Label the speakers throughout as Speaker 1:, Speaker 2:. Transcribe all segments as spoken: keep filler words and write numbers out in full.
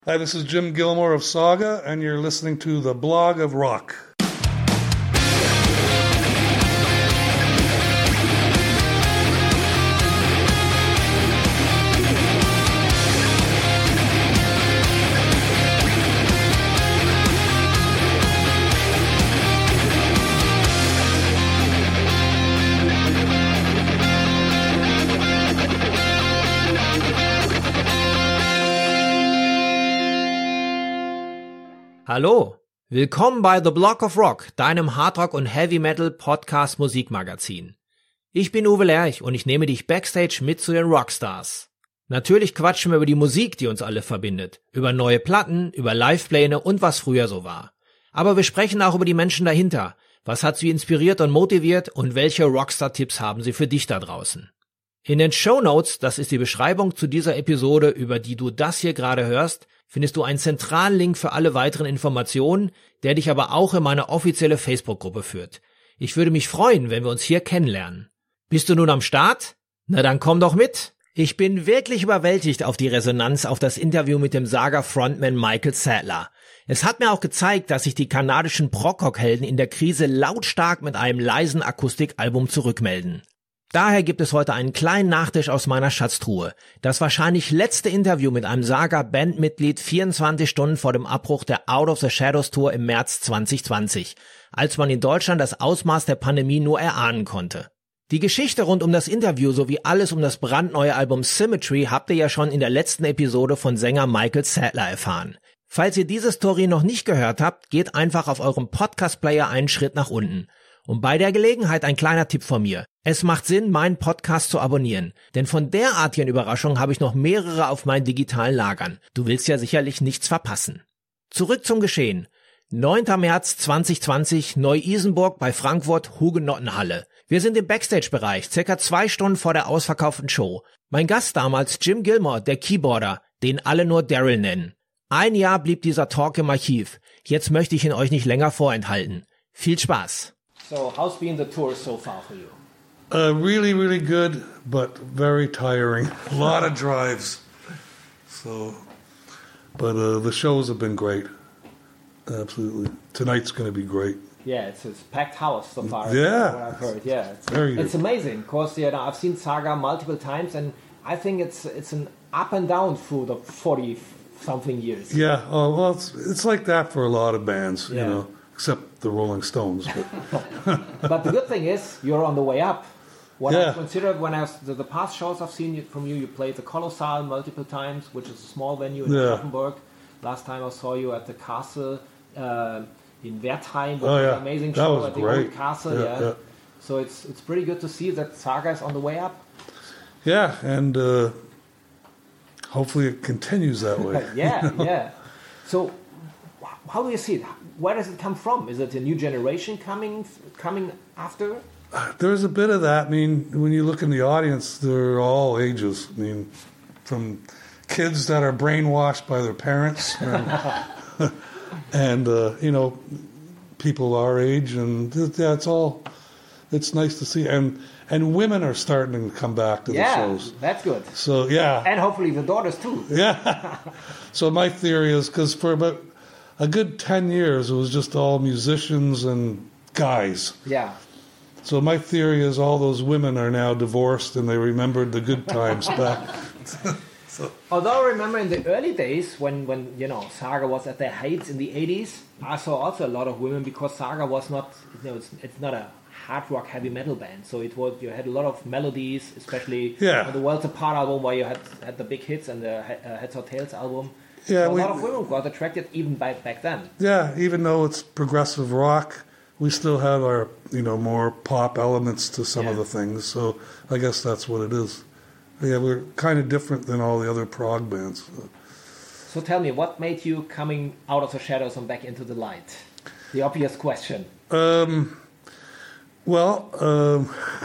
Speaker 1: Hi, this is Jim Gilmore of Saga, and you're listening to the Blog of Rock.
Speaker 2: Hallo, willkommen bei The Blog of Rock, deinem Hardrock- und Heavy-Metal-Podcast-Musikmagazin. Ich bin Uwe Lerch und ich nehme dich backstage mit zu den Rockstars. Natürlich quatschen wir über die Musik, die uns alle verbindet, über neue Platten, über Livepläne und was früher so war. Aber wir sprechen auch über die Menschen dahinter. Was hat sie inspiriert und motiviert und welche Rockstar-Tipps haben sie für dich da draußen? In den Shownotes, das ist die Beschreibung zu dieser Episode, über die du das hier gerade hörst, findest du einen zentralen Link für alle weiteren Informationen, der dich aber auch in meine offizielle Facebook-Gruppe führt. Ich würde mich freuen, wenn wir uns hier kennenlernen. Bist du nun am Start? Na dann komm doch mit! Ich bin wirklich überwältigt auf die Resonanz auf das Interview mit dem Saga-Frontman Michael Sadler. Es hat mir auch gezeigt, dass sich die kanadischen Prog-Rock-Helden in der Krise lautstark mit einem leisen Akustikalbum zurückmelden. Daher gibt es heute einen kleinen Nachtisch aus meiner Schatztruhe. Das wahrscheinlich letzte Interview mit einem Saga-Bandmitglied vierundzwanzig Stunden vor dem Abbruch der Out of the Shadows Tour im März zwanzig zwanzig, als man in Deutschland das Ausmaß der Pandemie nur erahnen konnte. Die Geschichte rund um das Interview sowie alles um das brandneue Album Symmetry habt ihr ja schon in der letzten Episode von Sänger Michael Sadler erfahren. Falls ihr diese Story noch nicht gehört habt, geht einfach auf eurem Podcast-Player einen Schritt nach unten. Und bei der Gelegenheit ein kleiner Tipp von mir. Es macht Sinn, meinen Podcast zu abonnieren, denn von derartigen Überraschungen habe ich noch mehrere auf meinen digitalen Lagern. Du willst ja sicherlich nichts verpassen. Zurück zum Geschehen. neunter März zwanzig zwanzig, Neu-Isenburg bei Frankfurt, Hugenottenhalle. Wir sind im Backstage-Bereich, circa zwei Stunden vor der ausverkauften Show. Mein Gast damals Jim Gilmore, der Keyboarder, den alle nur Daryl nennen. Ein Jahr blieb dieser Talk im Archiv. Jetzt möchte ich ihn euch nicht länger vorenthalten. Viel Spaß!
Speaker 3: So, how's been the tour so far for you?
Speaker 1: Uh, really, really good, but very tiring. A lot of drives. So, but uh, the shows have been great. Absolutely. Tonight's going to be great.
Speaker 3: Yeah, it's a packed house so far.
Speaker 1: Yeah.
Speaker 3: What I've heard. Yeah, it's,
Speaker 1: very
Speaker 3: it's
Speaker 1: good.
Speaker 3: amazing. Of course, yeah, I've seen Saga multiple times, and I think it's it's an up and down through the forty something years.
Speaker 1: Yeah. Oh well, it's it's like that for a lot of bands,
Speaker 3: Yeah.
Speaker 1: you know, except the Rolling Stones. But
Speaker 3: But the good thing is you're on the way up. What
Speaker 1: Yeah.
Speaker 3: I considered when I was the, the past shows I've seen you, from you, you played the Colossal multiple times, which is a small venue in
Speaker 1: Yeah.
Speaker 3: Gothenburg. Last time I saw you at the Castle uh, in Wertheim, which
Speaker 1: Oh,
Speaker 3: was
Speaker 1: yeah.
Speaker 3: an amazing
Speaker 1: That
Speaker 3: show
Speaker 1: was
Speaker 3: at the
Speaker 1: great.
Speaker 3: old castle.
Speaker 1: Yeah,
Speaker 3: Yeah,
Speaker 1: yeah.
Speaker 3: So it's it's pretty good to see that Saga is on the way up.
Speaker 1: yeah, and uh, hopefully it continues that way.
Speaker 3: yeah, yeah. So wh- how do you see it? Where does it come from? Is it a new generation coming coming after?
Speaker 1: There's a bit of that. I mean, when you look in the audience, they're all ages. I mean, from kids that are brainwashed by their parents, and, and uh, you know, people our age, and yeah, it's all. It's nice to see, and and women are starting to come back to the
Speaker 3: Yeah,
Speaker 1: shows.
Speaker 3: that's good.
Speaker 1: So yeah,
Speaker 3: And hopefully the daughters too.
Speaker 1: yeah. So my theory is because for about a good ten years, it was just all musicians and guys.
Speaker 3: Yeah.
Speaker 1: So my theory is all those women are now divorced and they remembered the good times back. So,
Speaker 3: Although I remember in the early days when, when you know Saga was at their heights in the eighties, I saw also a lot of women because Saga was not you know it's, it's not a hard rock heavy metal band, so it was you had a lot of melodies, especially
Speaker 1: Yeah.
Speaker 3: on the Worlds Apart album where you had had the big hits and the uh, Heads or Tails album.
Speaker 1: Yeah,
Speaker 3: so a
Speaker 1: we-
Speaker 3: lot of women got attracted even back back then.
Speaker 1: yeah, even though it's progressive rock, we still have our, you know, more pop elements to some of
Speaker 3: Yeah.
Speaker 1: the things. So I guess that's what it is. Yeah, we're kind of different than all the other prog bands.
Speaker 3: So tell me, what made you coming out of the shadows and back into the light? The obvious question.
Speaker 1: Um, well, um,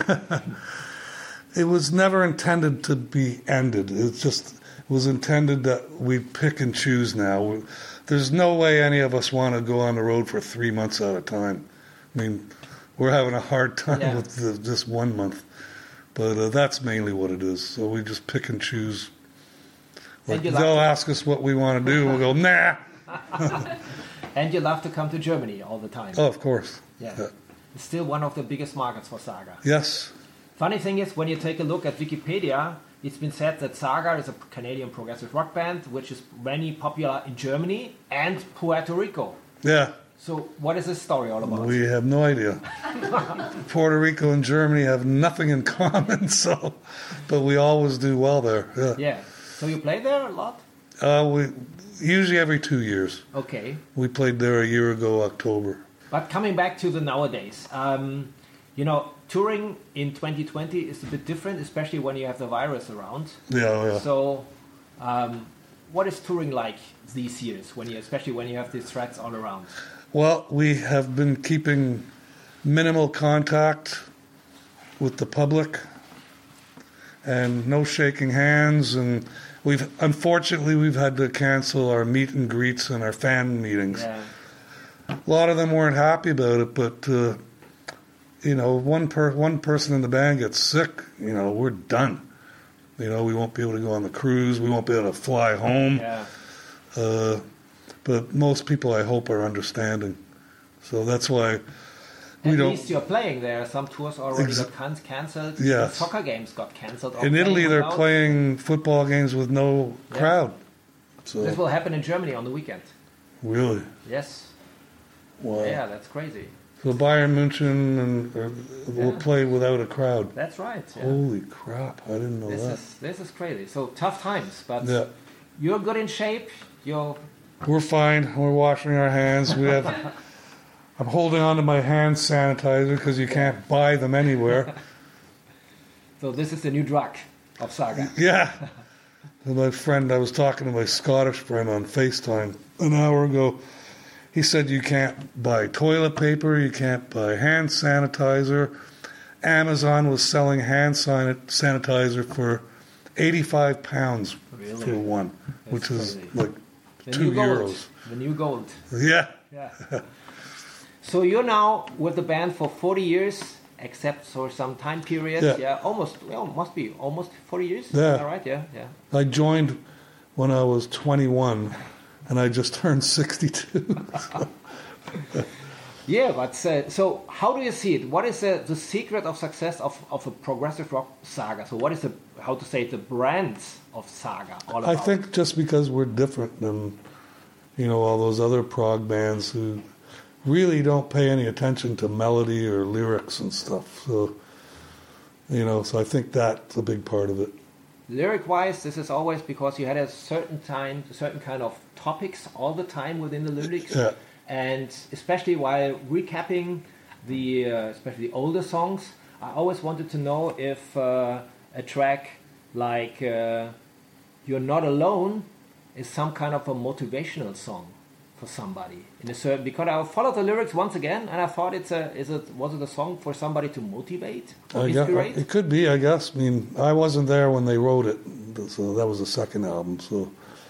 Speaker 1: it was never intended to be ended. It's just it was intended that we pick and choose now. There's no way any of us want to go on the road for three months at a time. I mean, we're having a hard time
Speaker 3: Yeah.
Speaker 1: with the, just one month. But uh, that's mainly what it is. So we just pick and choose Like,
Speaker 3: you
Speaker 1: they'll
Speaker 3: love
Speaker 1: ask us what we want to do. We'll go, nah.
Speaker 3: and you love to come to Germany all the time.
Speaker 1: Oh, of course.
Speaker 3: Yeah.
Speaker 1: Yeah.
Speaker 3: It's still one of the biggest markets for Saga.
Speaker 1: Yes.
Speaker 3: Funny thing is, when you take a look at Wikipedia, it's been said that Saga is a Canadian progressive rock band, which is very popular in Germany and Puerto Rico.
Speaker 1: Yeah.
Speaker 3: So what is this story all about?
Speaker 1: We have no idea. Puerto Rico and Germany have nothing in common, so, but we always do well there. Yeah.
Speaker 3: Yeah. So you play there a lot?
Speaker 1: Uh, we usually every two years.
Speaker 3: Okay.
Speaker 1: We played there a year ago, October.
Speaker 3: But coming back to the nowadays, um, you know, touring in twenty twenty is a bit different, especially when you have the virus around.
Speaker 1: Yeah, yeah.
Speaker 3: So, um, what is touring like these years, when you, especially when you have these threats all around?
Speaker 1: Well, we have been keeping minimal contact with the public and no shaking hands, and we've unfortunately we've had to cancel our meet and greets and our fan meetings.
Speaker 3: Yeah.
Speaker 1: A lot of them weren't happy about it, but uh, you know, one per one person in the band gets sick, you know, we're done. You know, we won't be able to go on the cruise. We won't be able to fly home.
Speaker 3: Yeah.
Speaker 1: Uh, but most people, I hope, are understanding. So that's why we
Speaker 3: At
Speaker 1: don't.
Speaker 3: least you're playing there. Some tours already
Speaker 1: Ex-
Speaker 3: got can- cancelled.
Speaker 1: Yes.
Speaker 3: The soccer games got cancelled. or
Speaker 1: In Italy,
Speaker 3: playing
Speaker 1: they're
Speaker 3: without.
Speaker 1: playing football games with no
Speaker 3: Yeah.
Speaker 1: crowd.
Speaker 3: This
Speaker 1: So
Speaker 3: will happen in Germany on the weekend.
Speaker 1: really,
Speaker 3: Yes.
Speaker 1: wow.
Speaker 3: Yeah, that's crazy.
Speaker 1: So Bayern München and, uh, will
Speaker 3: Yeah.
Speaker 1: play without a crowd.
Speaker 3: That's right. Yeah.
Speaker 1: Holy crap! I didn't know
Speaker 3: This
Speaker 1: that.
Speaker 3: is this is crazy. So tough times, but
Speaker 1: Yeah.
Speaker 3: you're good in shape. You're
Speaker 1: We're fine. We're washing our hands. We have. I'm holding on to my hand sanitizer because you can't buy them anywhere.
Speaker 3: so this is the new drug of Saga.
Speaker 1: Yeah. And my friend, I was talking to my Scottish friend on FaceTime an hour ago. He said you can't buy toilet paper, you can't buy hand sanitizer. Amazon was selling hand san- sanitizer for eighty-five pounds
Speaker 3: Really?
Speaker 1: for one,
Speaker 3: That's
Speaker 1: which is
Speaker 3: crazy.
Speaker 1: like
Speaker 3: The
Speaker 1: two
Speaker 3: new gold.
Speaker 1: euros.
Speaker 3: The new gold.
Speaker 1: Yeah.
Speaker 3: Yeah. So you're now with the band for forty years, except for some time period.
Speaker 1: Yeah.
Speaker 3: Yeah, almost. Well, must be almost forty years.
Speaker 1: Yeah.
Speaker 3: All right. Yeah. Yeah.
Speaker 1: I joined when I was twenty-one, and I just turned sixty-two.
Speaker 3: Yeah, but uh, so how do you see it? What is the, the secret of success of, of a progressive rock Saga? So what is the, how to say it, the brands of Saga all about?
Speaker 1: I think just because we're different than, you know, all those other prog bands who really don't pay any attention to melody or lyrics and stuff. So, you know, so I think that's a big part of it.
Speaker 3: Lyric-wise, this is always because you had a certain time, a certain kind of topics all the time within the lyrics.
Speaker 1: Yeah.
Speaker 3: And especially while recapping the, uh, especially the older songs, I always wanted to know if uh, a track like uh, "You're Not Alone" is some kind of a motivational song for somebody in a certain. Because I followed the lyrics once again, and I thought it's a, is it was it a song for somebody to motivate or
Speaker 1: I guess,
Speaker 3: inspirate?
Speaker 1: it could be, I guess. I mean, I wasn't there when they wrote it, so that was the second album. So,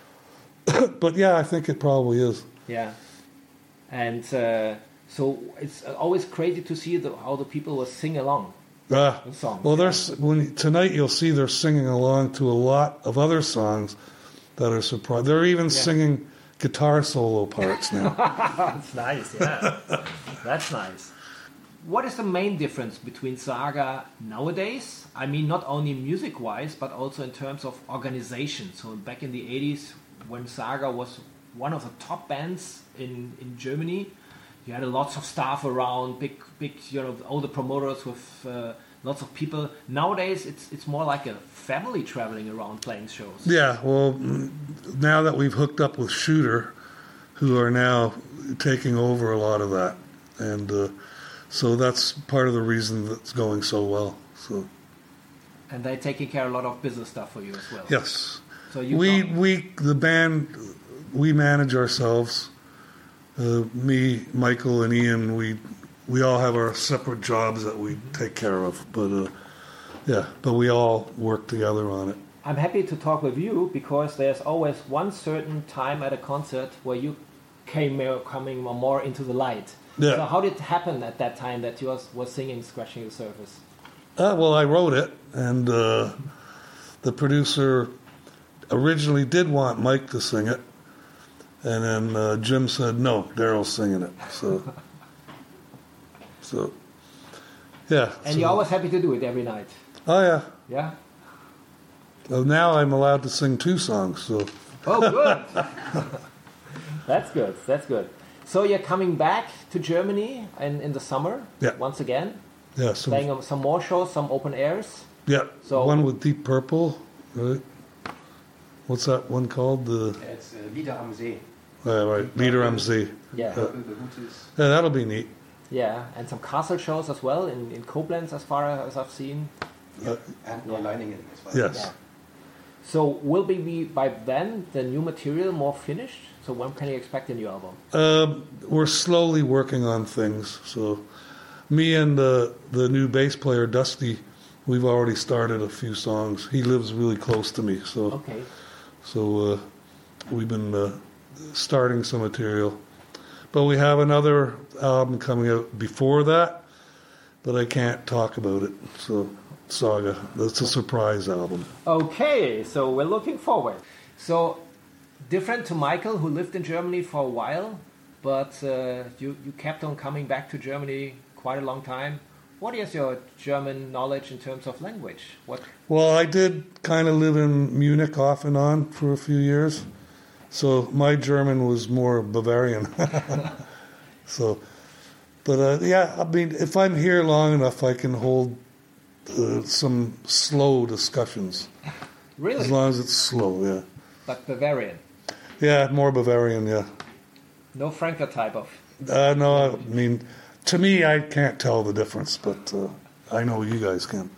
Speaker 1: but yeah, I think it probably is.
Speaker 3: Yeah. And uh, so it's always crazy to see the, how the people will sing along
Speaker 1: Ah,
Speaker 3: the songs.
Speaker 1: well, there's when tonight you'll see they're singing along to a lot of other songs that are surprised. They're even singing guitar solo parts now.
Speaker 3: That's nice, yeah. That's nice. What is the main difference between Saga nowadays? I mean, not only music-wise, but also in terms of organization. So back in the eighties, when Saga was one of the top bands in, in Germany, you had lots of staff around, big, big, you know, all the promoters with uh, lots of people. Nowadays, it's it's more like a family traveling around playing shows.
Speaker 1: Yeah, well, mm, now that we've hooked up with Shooter, who are now taking over a lot of that, and uh, so that's part of the reason that's going so well. So
Speaker 3: And they're taking care of a lot of business stuff for you as well.
Speaker 1: yes,
Speaker 3: So you
Speaker 1: we
Speaker 3: can't-
Speaker 1: we the band we manage ourselves. Uh, me, Michael, and Ian, we we all have our separate jobs that we take care of, but uh, yeah, but we all work together on it.
Speaker 3: I'm happy to talk with you because there's always one certain time at a concert where you came uh, coming more into the light.
Speaker 1: Yeah.
Speaker 3: So how did it happen at that time that you was, was singing Scratching the Surface?
Speaker 1: Uh, well, I wrote it, and uh, the producer originally did want Mike to sing it, and then uh, Jim said, no, Daryl's singing it. So, so yeah.
Speaker 3: And
Speaker 1: so,
Speaker 3: you're always happy to do it every night.
Speaker 1: Oh, yeah.
Speaker 3: Yeah?
Speaker 1: Well, now I'm allowed to sing two songs, so.
Speaker 3: Oh, good. That's good. That's good. So you're coming back to Germany in, in the summer
Speaker 1: Yeah.
Speaker 3: once again?
Speaker 1: Yeah, some,
Speaker 3: Playing um, some more shows, some open airs?
Speaker 1: yeah.
Speaker 3: So-
Speaker 1: one with Deep Purple, right? What's that one called? The
Speaker 4: It's uh, Lieder am See.
Speaker 1: uh, right, Leader M Z.
Speaker 3: Yeah.
Speaker 1: Yeah.
Speaker 4: The root is
Speaker 1: Yeah, that'll be neat.
Speaker 3: Yeah, and some castle shows as well in, in Koblenz as far as I've seen.
Speaker 1: Uh,
Speaker 4: and Neuleiningen as well.
Speaker 1: yes.
Speaker 3: Yeah. So will be, be by then the new material more finished? So when can you expect a new album?
Speaker 1: Um, we're slowly working on things. So, me and the the new bass player Dusty, we've already started a few songs. He lives really close to me, so
Speaker 3: Okay.
Speaker 1: so uh, we've been uh, starting some material. But we have another album coming out before that, but I can't talk about it. So, Saga, that's a surprise album.
Speaker 3: Okay, so we're looking forward. So, different to Michael, who lived in Germany for a while, but uh, you, you kept on coming back to Germany quite a long time. What is your German knowledge in terms of language? What?
Speaker 1: Well, I did kind of live in Munich off and on for a few years, so my German was more Bavarian. so, but uh, yeah, I mean, if I'm here long enough, I can hold uh, some slow discussions.
Speaker 3: Really?
Speaker 1: As long as it's slow, yeah.
Speaker 3: But Bavarian?
Speaker 1: Yeah, more Bavarian, yeah.
Speaker 3: No Frankfurt type of...
Speaker 1: Uh, no, I mean, to me, I can't tell the difference, but uh, I know you guys can.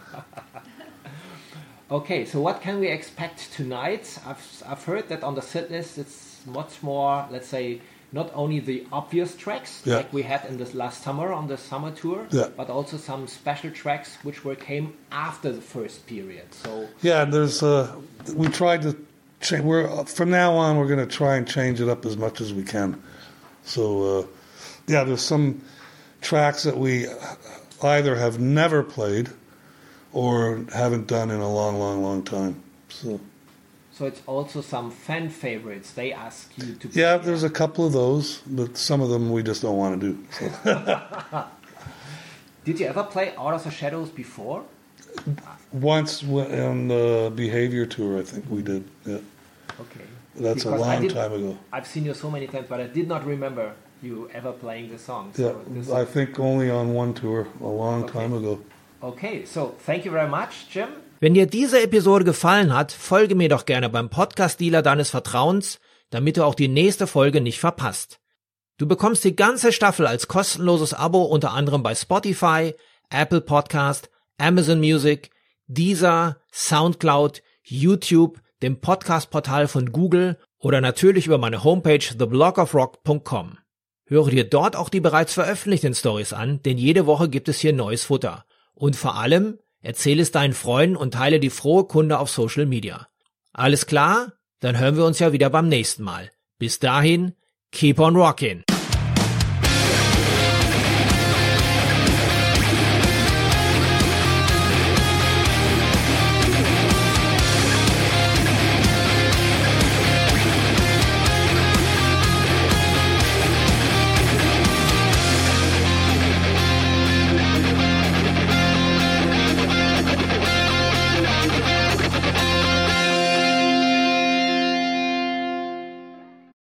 Speaker 3: Okay, so what can we expect tonight? I've, I've heard that on the set list it's much more, let's say, not only the obvious tracks
Speaker 1: Yeah.
Speaker 3: like we had in this last summer on the summer tour,
Speaker 1: Yeah.
Speaker 3: but also some special tracks which were came after the first period. So
Speaker 1: Yeah, there's. Uh, we tried to. Cha- we're from now on. We're going to try and change it up as much as we can. So, uh, yeah, there's some tracks that we either have never played or haven't done in a long, long, long time. So,
Speaker 3: so it's also some fan favorites. They ask you to
Speaker 1: yeah, there's a couple of those, but some of them we just don't want to do. So.
Speaker 3: Did you ever play Out of the Shadows before?
Speaker 1: Once w- on the Behavior tour, I think we did. Yeah,
Speaker 3: Okay.
Speaker 1: that's
Speaker 3: Because
Speaker 1: a
Speaker 3: I
Speaker 1: long
Speaker 3: did-
Speaker 1: time ago.
Speaker 3: I've seen you so many times, but I did not remember you ever playing the song.
Speaker 1: Yeah,
Speaker 3: So this
Speaker 1: I
Speaker 3: is-
Speaker 1: think only on one tour a long
Speaker 3: Okay.
Speaker 1: time ago.
Speaker 3: okay, so thank you very much, Jim.
Speaker 2: Wenn dir diese Episode gefallen hat, folge mir doch gerne beim Podcast-Dealer deines Vertrauens, damit du auch die nächste Folge nicht verpasst. Du bekommst die ganze Staffel als kostenloses Abo unter anderem bei Spotify, Apple Podcast, Amazon Music, Deezer, Soundcloud, YouTube, dem Podcast-Portal von Google oder natürlich über meine Homepage the blog of rock punkt com. Höre dir dort auch die bereits veröffentlichten Stories an, denn jede Woche gibt es hier neues Futter. Und vor allem, erzähle es deinen Freunden und teile die frohe Kunde auf Social Media. Alles klar? Dann hören wir uns ja wieder beim nächsten Mal. Bis dahin, keep on rockin'!